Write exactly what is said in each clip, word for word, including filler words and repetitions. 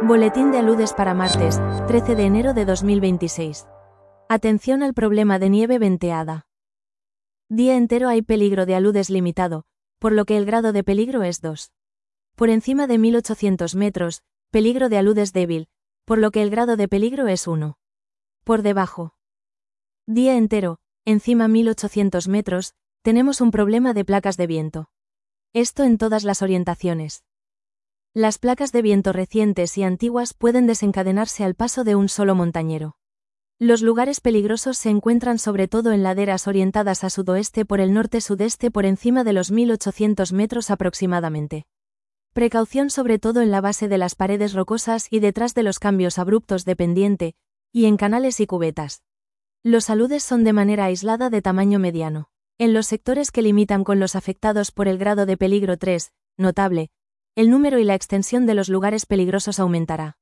Boletín de aludes para martes, trece de enero de dos mil veintiséis. Atención al problema de nieve venteada. Día entero hay peligro de aludes limitado, por lo que el grado de peligro es dos. Por encima de mil ochocientos metros, peligro de aludes débil, por lo que el grado de peligro es uno. Por debajo. Día entero, encima mil ochocientos metros, tenemos un problema de placas de viento. Esto en todas las orientaciones. Las placas de viento recientes y antiguas pueden desencadenarse al paso de un solo montañero. Los lugares peligrosos se encuentran sobre todo en laderas orientadas a sudoeste por el norte-sudeste por encima de los mil ochocientos metros aproximadamente. Precaución sobre todo en la base de las paredes rocosas y detrás de los cambios abruptos de pendiente, y en canales y cubetas. Los aludes son de manera aislada de tamaño mediano. En los sectores que limitan con los afectados por el grado de peligro tres, notable, el número y la extensión de los lugares peligrosos aumentará.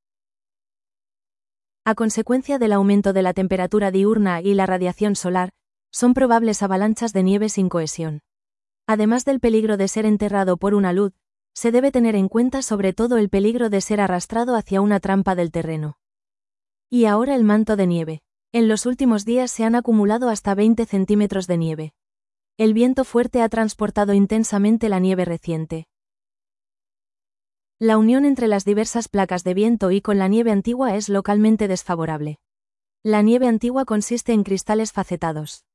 A consecuencia del aumento de la temperatura diurna y la radiación solar, son probables avalanchas de nieve sin cohesión. Además del peligro de ser enterrado por una luz, se debe tener en cuenta sobre todo el peligro de ser arrastrado hacia una trampa del terreno. Y ahora el manto de nieve. En los últimos días se han acumulado hasta veinte centímetros de nieve. El viento fuerte ha transportado intensamente la nieve reciente. La unión entre las diversas placas de viento y con la nieve antigua es localmente desfavorable. La nieve antigua consiste en cristales facetados.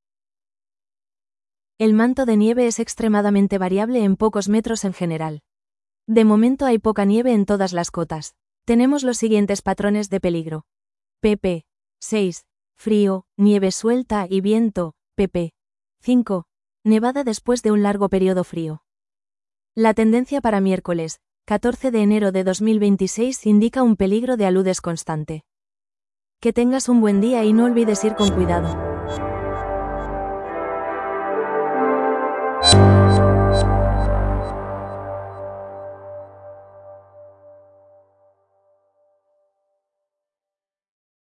El manto de nieve es extremadamente variable en pocos metros en general. De momento hay poca nieve en todas las cotas. Tenemos los siguientes patrones de peligro. pp seis. Frío, nieve suelta y viento. pp cinco. Nevada después de un largo periodo frío. La tendencia para miércoles, catorce de enero de dos mil veintiséis indica un peligro de aludes constante. Que tengas un buen día y no olvides ir con cuidado.